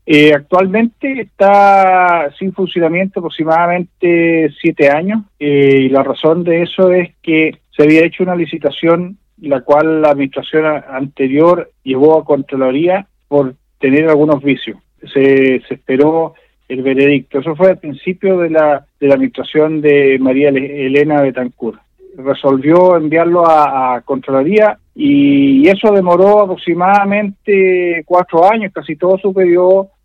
Actualmente está sin funcionamiento aproximadamente 7 años, y la razón de eso es que se había hecho una licitación la cual la administración anterior llevó a Contraloría por tener algunos vicios. Se esperó el veredicto. Eso fue al principio de la administración de María Elena Betancur. Resolvió enviarlo a Contraloría y eso demoró aproximadamente 4 años, casi todo su periodo